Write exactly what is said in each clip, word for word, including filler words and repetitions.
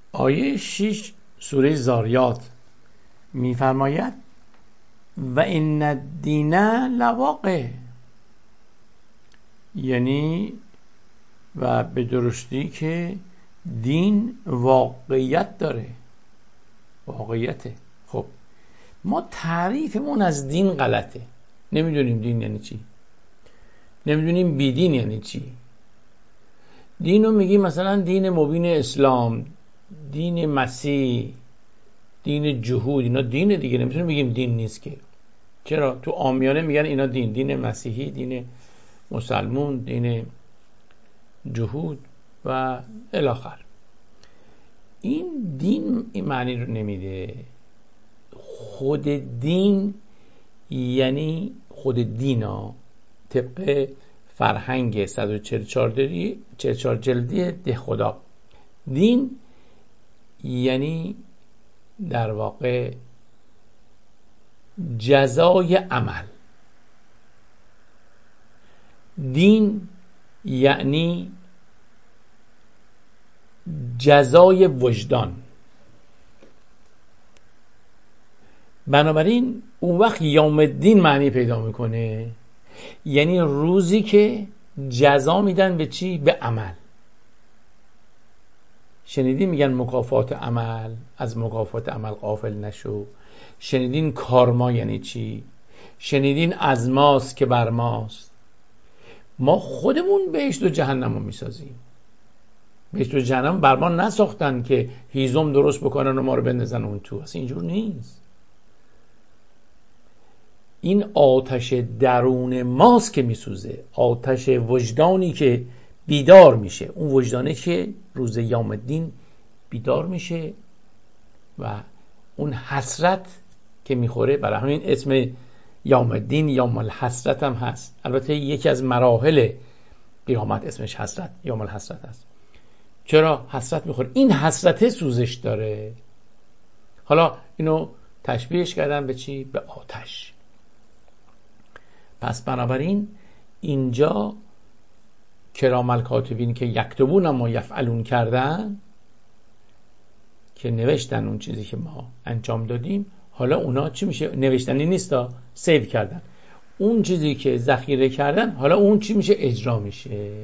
آیه شش سوره زاریات میفرماید و ان الدین لواقع، یعنی و به درستی که دین واقعیت داره، واقعیته. خب ما تعریفمون از دین غلطه، نمیدونیم دین یعنی چی، نمیدونیم بیدین یعنی چی. دین رو میگیم مثلا دین مبین اسلام، دین مسیح، دین جهود، اینا دینه دیگه، نمیتونیم بگیم دین نیست که. چرا؟ تو عامیانه میگن اینا دین، دین مسیحی، دین مسلمون، دین جهود و الاخر. این دین این معنی رو نمیده. خود دین یعنی خود دینا طبق فرهنگ صد و چهل و چهار جلدی ده خدا، دین یعنی در واقع جزای عمل. دین یعنی جزای وجدان. بنابراین اون وقت یوم الدین معنی پیدا میکنه، یعنی روزی که جزا میدن به چی؟ به عمل. شنیدین میگن مکافات عمل، از مکافات عمل غافل نشو. شنیدین کارما یعنی چی؟ شنیدین از ماست که بر ماست. ما خودمون بهشت و جهنم رو میسازیم. بهشت و جهنم بر ما نساختن که هیزم درست بکنن و ما رو بندازن اون تو، اصلا اینجور نیست. این آتش درون ماست که میسوزه، آتش وجدانی که بیدار میشه، اون وجدانه که روز یوم الدین بیدار میشه و اون حسرت که میخوره. برای همین اسم یوم الدین یوم الحسرت هم هست. البته یکی از مراحل قیامت اسمش حسرت، یوم الحسرت هست. چرا حسرت میخوره؟ این حسرت سوزش داره. حالا اینو تشبیهش کردن به چی؟ به آتش. پس بنابراین اینجا کرام الکاتبین که یکتبون اما یفعلون کردن، که نوشتن اون چیزی که ما انجام دادیم، حالا اونا چی میشه؟ نوشتنی نیستا، سیو کردن. اون چیزی که ذخیره کردن، حالا اون چی میشه؟ اجرا میشه.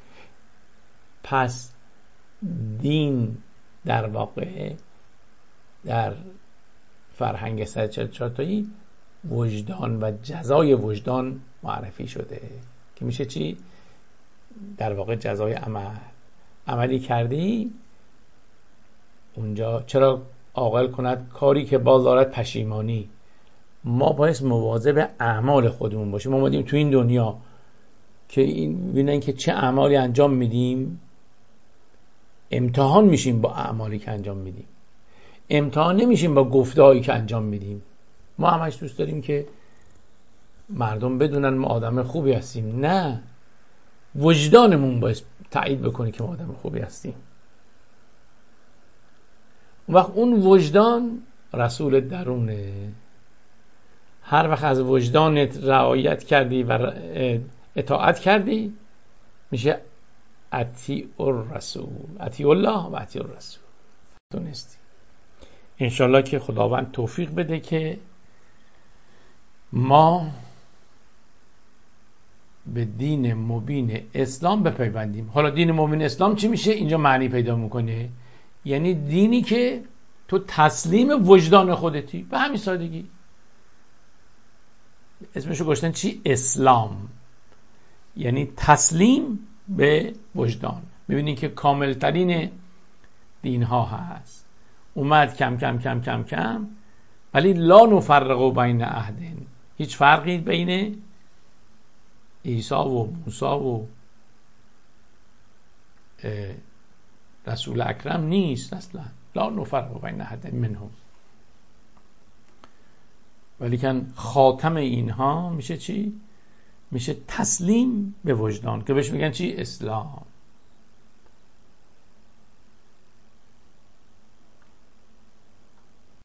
پس دین در واقع در فرهنگ صد و چهل و چهار تایی وجدان و جزای وجدان معرفی شده که میشه چی؟ در واقع جزای عمل. عملی کردی اونجا چرا عاقل کند کاری که باز دارد پشیمانی. ما باید مواظب اعمال خودمون باشیم. ما اومدیم تو این دنیا که این ببینن که چه اعمالی انجام میدیم، امتحان میشیم با اعمالی که انجام میدیم، امتحان نمیشیم با گفتهایی که انجام میدیم. ما همش دوست داریم که مردم بدونن ما آدم خوبی هستیم. نه، وجدانمون باید تایید بکنه که ما آدم خوبی هستیم. اون وقت اون وجدان رسول درونه. هر وقت از وجدانت رعایت کردی و اطاعت کردی، میشه اطیع الرسول، اطیع الله و اطیع الرسول. دونستی انشالله که خداوند توفیق بده که ما به دین مبین اسلام بپیوندیم. حالا دین مبین اسلام چی میشه؟ اینجا معنی پیدا میکنه، یعنی دینی که تو تسلیم وجدان خودتی. به همین سادگی اسمشو گذاشتن چی؟ اسلام، یعنی تسلیم به وجدان. میبینید که کامل ترین دین ها هست، اومد کم کم کم کم کم، ولی لا نفرق بین احد، هیچ فرقی بین عیسی و موسی و رسول اکرم نیست اصلا. لا نفرق بین احد منهم. ولیکن خاتم اینها میشه چی؟ میشه تسلیم به وجدان، که بهش میگن چی؟ اسلام.